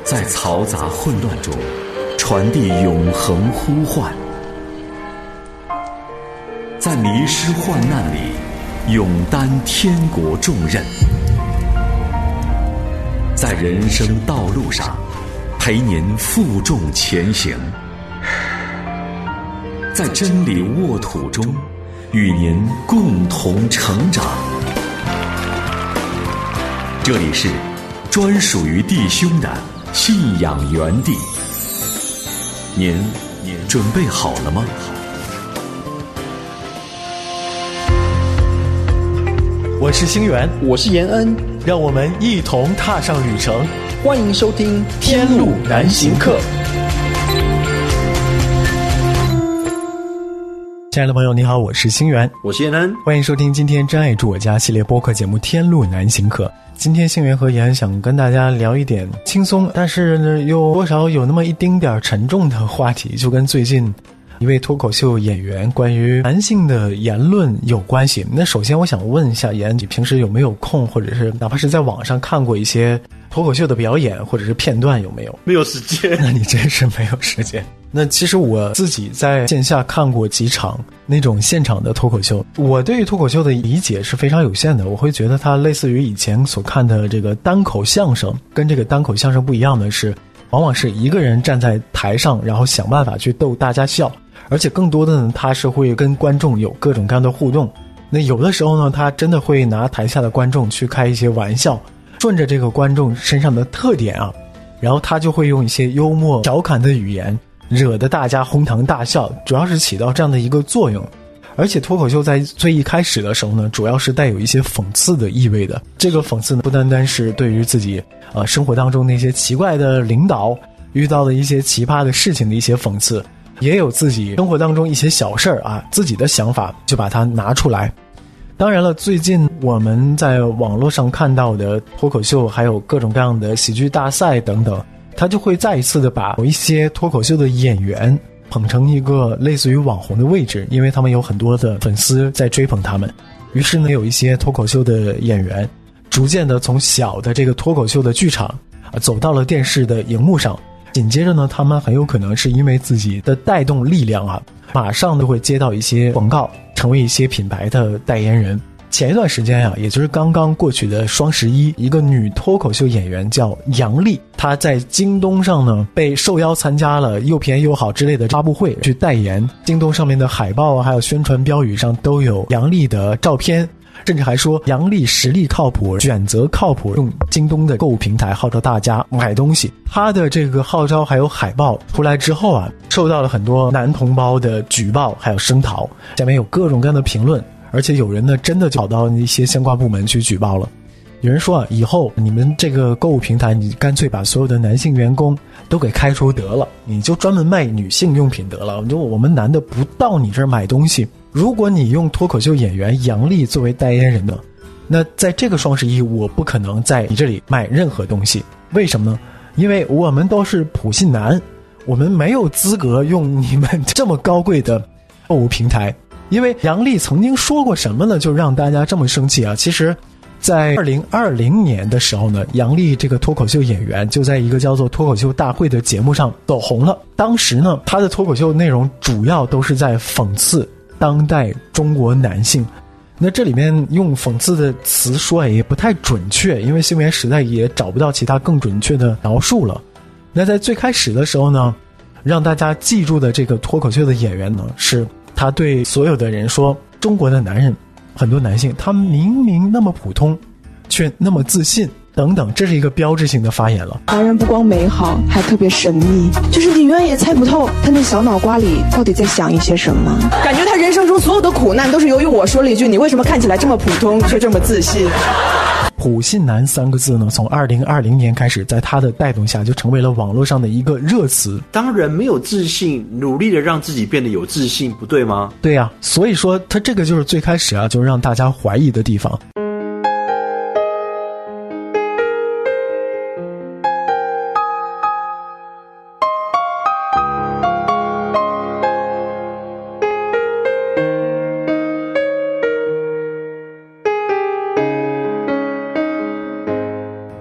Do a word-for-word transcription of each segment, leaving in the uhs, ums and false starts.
在嘈杂混乱中传递永恒呼唤，在迷失患难里勇担天国重任，在人生道路上陪您负重前行，在真理沃土中与您共同成长。这里是专属于弟兄的信仰园地，您准备好了吗？ 我是星源， 我是延恩， 让我们一同踏上旅程。 欢迎收听《天路难行客》。 亲爱的朋友，你好，我是星源， 我是延恩， 欢迎收听今天真爱住我家系列播客节目《天路难行客》。今天星源和延恩想跟大家聊一点轻松，但是呢又多少有那么一丁点沉重的话题，就跟最近一位脱口秀演员关于男性的言论有关系。那首先我想问一下延恩，你平时有没有空，或者是哪怕是在网上看过一些脱口秀的表演或者是片段，有没有？ 没有时间。 那你真是没有时间。那其实我自己在线下看过几场那种现场的脱口秀，我对于脱口秀的理解是非常有限的。我会觉得它类似于以前所看的这个单口相声，跟这个单口相声不一样的是，往往是一个人站在台上，然后想办法去逗大家笑，而且更多的呢，他是会跟观众有各种各样的互动。那有的时候呢，他真的会拿台下的观众去开一些玩笑，顺着这个观众身上的特点啊，然后他就会用一些幽默调侃的语言，惹得大家哄堂大笑，主要是起到这样的一个作用。而且脱口秀在最一开始的时候呢，主要是带有一些讽刺的意味的。这个讽刺呢，不单单是对于自己呃生活当中那些奇怪的领导遇到的一些奇葩的事情的一些讽刺，也有自己生活当中一些小事儿啊，自己的想法就把它拿出来。当然了，最近我们在网络上看到的脱口秀，还有各种各样的喜剧大赛等等，他就会再一次的把有一些脱口秀的演员捧成一个类似于网红的位置，因为他们有很多的粉丝在追捧他们。于是呢，有一些脱口秀的演员逐渐的从小的这个脱口秀的剧场啊，走到了电视的荧幕上。紧接着呢，他们很有可能是因为自己的带动力量啊，马上就会接到一些广告，成为一些品牌的代言人。前一段时间啊，也就是刚刚过去的双十一，一个女脱口秀演员叫杨丽，她在京东上呢被受邀参加了又便宜又好之类的发布会去代言，京东上面的海报啊，还有宣传标语上都有杨丽的照片，甚至还说杨丽实力靠谱，选择靠谱，用京东的购物平台号召大家买东西。他的这个号召还有海报出来之后啊，受到了很多男同胞的举报还有声讨，下面有各种各样的评论，而且有人呢真的跑到一些相关部门去举报了。有人说啊，以后你们这个购物平台，你干脆把所有的男性员工都给开除得了，你就专门卖女性用品得了，就我们男的不到你这儿买东西。如果你用脱口秀演员杨丽作为代言人呢，那在这个双十一我不可能在你这里买任何东西。为什么呢？因为我们都是普信男，我们没有资格用你们这么高贵的购物平台。因为杨丽曾经说过什么呢，就让大家这么生气啊。其实在二零二零年的时候呢，杨丽这个脱口秀演员就在一个叫做脱口秀大会的节目上走红了。当时呢，她的脱口秀内容主要都是在讽刺当代中国男性。那这里面用讽刺的词说也不太准确，因为新闻时代也找不到其他更准确的描述了。那在最开始的时候呢，让大家记住的这个脱口秀的演员呢，是他对所有的人说，中国的男人很多男性他明明那么普通却那么自信等等，这是一个标志性的发言了。 男人不光美好，还特别神秘，就是你永远也猜不透他那小脑瓜里到底在想一些什么。感觉他人生中所有的苦难都是由于我说了一句，你为什么看起来这么普通却这么自信。 普信男三个字呢，从二零二零年开始，在他的带动下就成为了网络上的一个热词。 当人没有自信，努力的让自己变得有自信，不对吗？ 对啊，所以说他这个就是最开始啊，就是让大家怀疑的地方。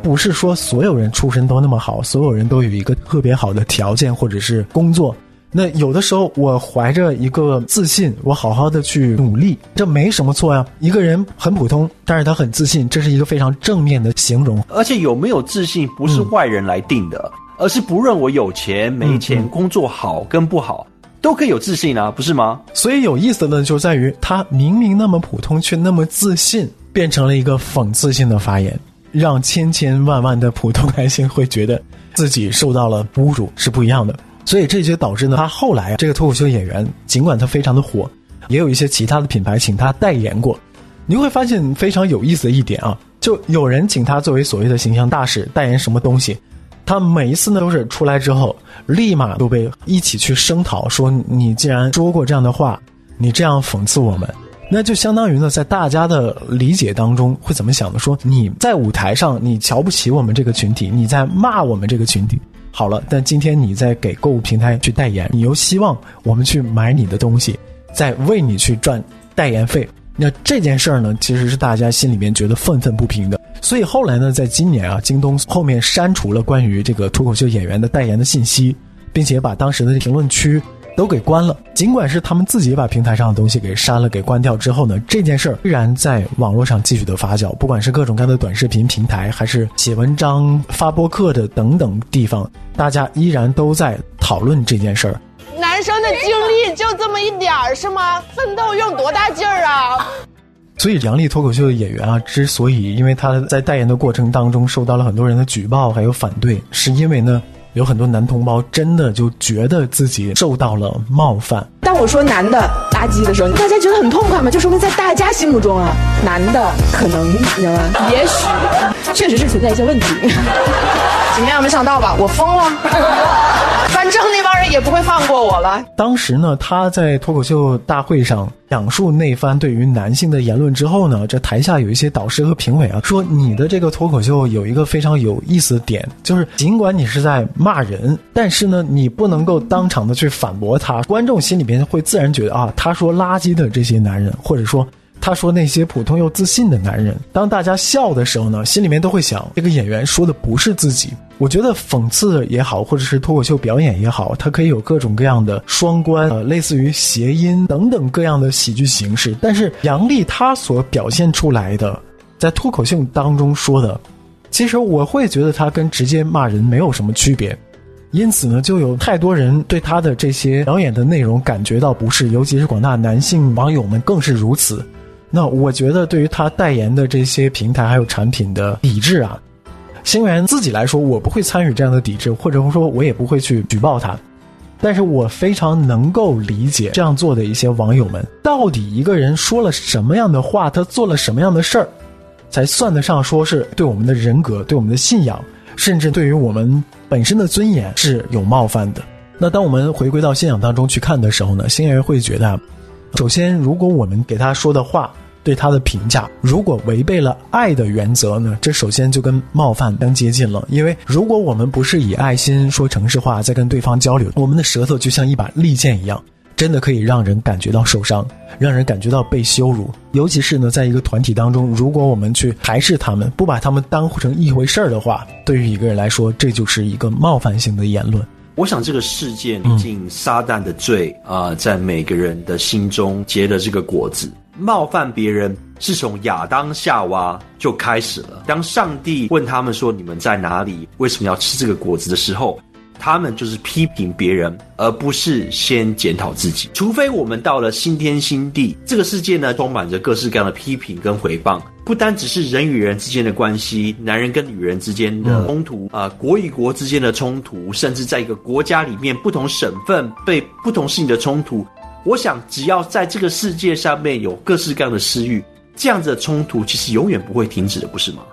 不是说所有人出身都那么好，所有人都有一个特别好的条件或者是工作。那有的时候我怀着一个自信，我好好的去努力，这没什么错呀。一个人很普通，但是他很自信，这是一个非常正面的形容。 而且有没有自信不是外人来定的，嗯、而是不论我有钱没钱、嗯、工作好跟不好，都可以有自信啊，不是吗？ 所以有意思的就在于他明明那么普通却那么自信，变成了一个讽刺性的发言，让千千万万的普通百姓会觉得自己受到了侮辱，是不一样的。所以这就导致呢，他后来这个脱口秀演员尽管他非常的火，也有一些其他的品牌请他代言过。你会发现非常有意思的一点啊，就有人请他作为所谓的形象大使代言什么东西，他每一次呢都是出来之后立马都被一起去声讨，说你既然说过这样的话，你这样讽刺我们，那就相当于呢在大家的理解当中会怎么想的，说你在舞台上你瞧不起我们这个群体，你在骂我们这个群体，好了，但今天你在给购物平台去代言，你又希望我们去买你的东西，再为你去赚代言费，那这件事儿呢其实是大家心里面觉得愤愤不平的。所以后来呢在今年啊，京东后面删除了关于这个脱口秀演员的代言的信息，并且把当时的评论区都给关了。尽管是他们自己把平台上的东西给删了给关掉之后呢，这件事儿依然在网络上继续的发酵，不管是各种各样的短视频平台，还是写文章发播客的等等地方，大家依然都在讨论这件事儿。 男生的精力就这么一点儿是吗？奋斗用多大劲儿啊？ 所以杨笠脱口秀的演员啊，之所以因为他在代言的过程当中受到了很多人的举报还有反对，是因为呢有很多男同胞真的就觉得自己受到了冒犯。 当我说男的垃圾的时候，大家觉得很痛快吗？就说明在大家心目中啊，男的可能你知道吗？也许确实是存在一些问题。怎么样，没想到吧？我疯了。反正那帮人也不会放过我了。 当时呢，他在脱口秀大会上讲述那番对于男性的言论之后呢，这台下有一些导师和评委啊，说你的这个脱口秀有一个非常有意思的点，就是尽管你是在骂人，但是呢，你不能够当场的去反驳他，观众心里边会自然觉得啊，他说垃圾的这些男人，或者说他说那些普通又自信的男人，当大家笑的时候呢，心里面都会想，这个演员说的不是自己。我觉得讽刺也好，或者是脱口秀表演也好，它可以有各种各样的双关，呃，类似于谐音等等各样的喜剧形式。但是杨笠他所表现出来的，在脱口秀当中说的，其实我会觉得他跟直接骂人没有什么区别。因此呢，就有太多人对他的这些表演的内容感觉到不适，尤其是广大男性网友们更是如此。那我觉得对于他代言的这些平台还有产品的抵制啊，星源自己来说，我不会参与这样的抵制，或者说我也不会去举报他。但是我非常能够理解这样做的一些网友们，到底一个人说了什么样的话，他做了什么样的事儿，才算得上说是对我们的人格、对我们的信仰，甚至对于我们本身的尊严是有冒犯的。那当我们回归到信仰当中去看的时候呢，星源会觉得，首先如果我们给他说的话，对他的评价如果违背了爱的原则呢，这首先就跟冒犯相接近了。因为如果我们不是以爱心说诚实话在跟对方交流，我们的舌头就像一把利剑一样，真的可以让人感觉到受伤，让人感觉到被羞辱。尤其是呢，在一个团体当中，如果我们去排斥他们，不把他们当成一回事儿的话，对于一个人来说，这就是一个冒犯性的言论。 我想这个事件已经撒旦的罪啊、呃，在每个人的心中结了这个果子。冒犯别人是从亚当夏娃就开始了。当上帝问他们说你们在哪里，为什么要吃这个果子的时候，他们就是批评别人，而不是先检讨自己。除非我们到了新天新地，这个世界呢充满着各式各样的批评跟诽谤，不单只是人与人之间的关系，男人跟女人之间的冲突啊、嗯呃，国与国之间的冲突，甚至在一个国家里面不同省份被不同事情的冲突。我想只要在这个世界上面有各式各样的私欲，这样子的冲突其实永远不会停止的，不是吗？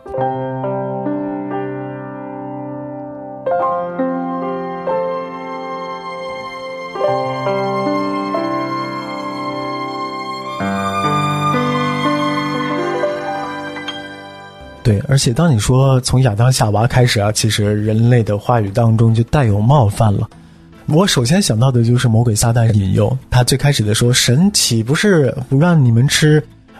对，而且当你说从亚当夏娃开始啊，其实人类的话语当中就带有冒犯了。我首先想到的就是魔鬼撒旦引诱，他最开始的说，神岂不是不让你们吃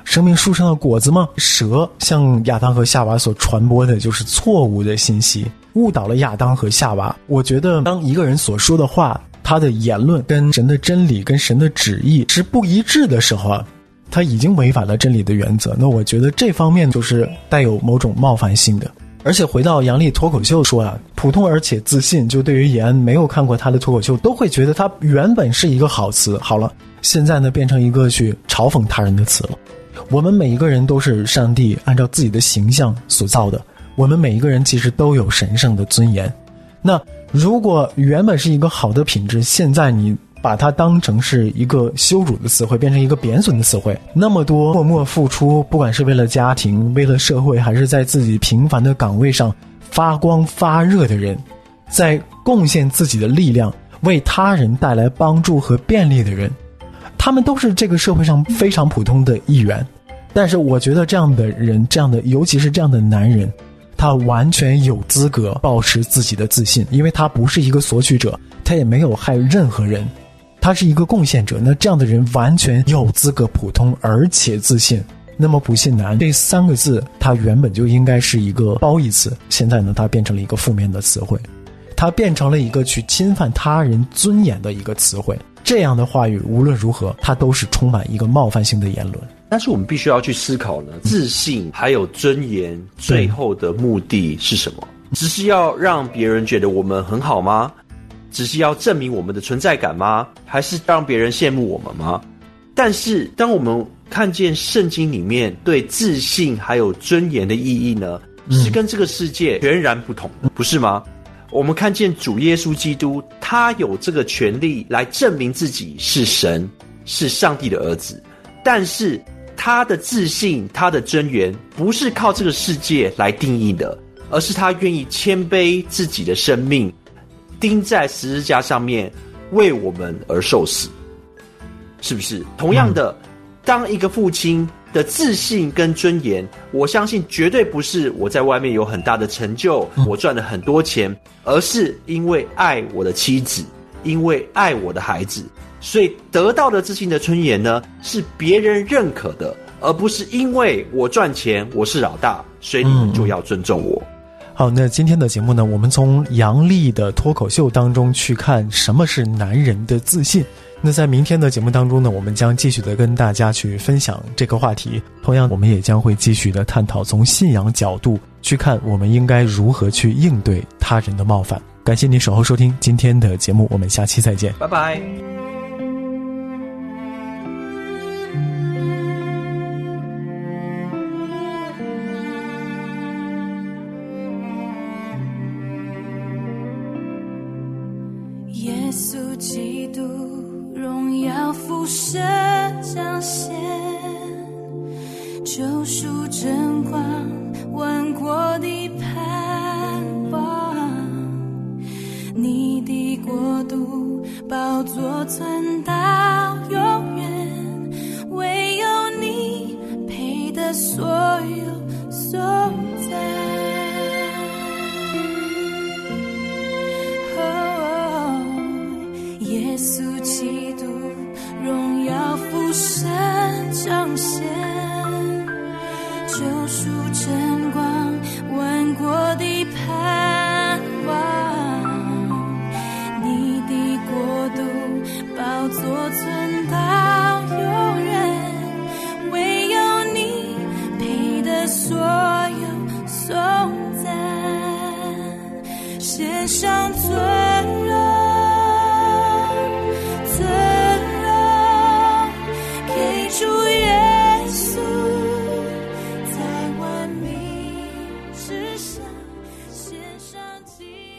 生命树上的果子吗？蛇向亚当和夏娃所传播的就是错误的信息，误导了亚当和夏娃。我觉得当一个人所说的话，他的言论跟神的真理跟神的旨意是不一致的时候啊，他已经违反了真理的原则。那我觉得这方面就是带有某种冒犯性的。而且回到杨笠脱口秀说啊，普通而且自信，就对于延安没有看过他的脱口秀都会觉得他原本是一个好词，好了，现在呢变成一个去嘲讽他人的词了。我们每一个人都是上帝按照自己的形象所造的，我们每一个人其实都有神圣的尊严。那如果原本是一个好的品质，现在你把它当成是一个羞辱的词汇，变成一个贬损的词汇，那么多默默付出，不管是为了家庭，为了社会，还是在自己平凡的岗位上发光发热的人，在贡献自己的力量为他人带来帮助和便利的人，他们都是这个社会上非常普通的一员。但是我觉得这样的人，这样的尤其是这样的男人，他完全有资格保持自己的自信，因为他不是一个索取者，他也没有害任何人，他是一个贡献者。那这样的人完全有资格普通而且自信。那么不信男这三个字，它原本就应该是一个褒义词，现在呢它变成了一个负面的词汇，它变成了一个去侵犯他人尊严的一个词汇。这样的话语无论如何它都是充满一个冒犯性的言论。 但是我们必须要去思考呢，自信还有尊严最后的目的是什么？只是要让别人觉得我们很好吗？只是要证明我们的存在感吗？还是让别人羡慕我们吗？但是当我们看见圣经里面对自信还有尊严的意义呢，是跟这个世界全然不同的，不是吗？我们看见主耶稣基督，他有这个权利来证明自己是神，是上帝的儿子，但是他的自信，他的尊严不是靠这个世界来定义的，而是他愿意谦卑自己的生命，钉在十字架上面为我们而受死，是不是？同样的，当一个父亲的自信跟尊严，我相信绝对不是我在外面有很大的成就，我赚了很多钱，而是因为爱我的妻子，因为爱我的孩子，所以得到的自信的尊严呢，是别人认可的，而不是因为我赚钱，我是老大，所以你们就要尊重我。 好，那今天的节目呢，我们从杨笠的脱口秀当中去看什么是男人的自信。那在明天的节目当中呢，我们将继续的跟大家去分享这个话题。同样，我们也将会继续的探讨从信仰角度去看我们应该如何去应对他人的冒犯。感谢您守候收听今天的节目，我们下期再见， 拜拜。 耶稣基督荣耀父神彰显，救赎真光万国的盼望，你的国度宝座存到永远，唯有你配得所有颂赞。耶稣基督荣耀父神彰显，救赎真光万国的盼望，你的国度宝座存到永远，唯有你配得所有颂赞，献上尊荣主耶稣，在万民之上献上祭。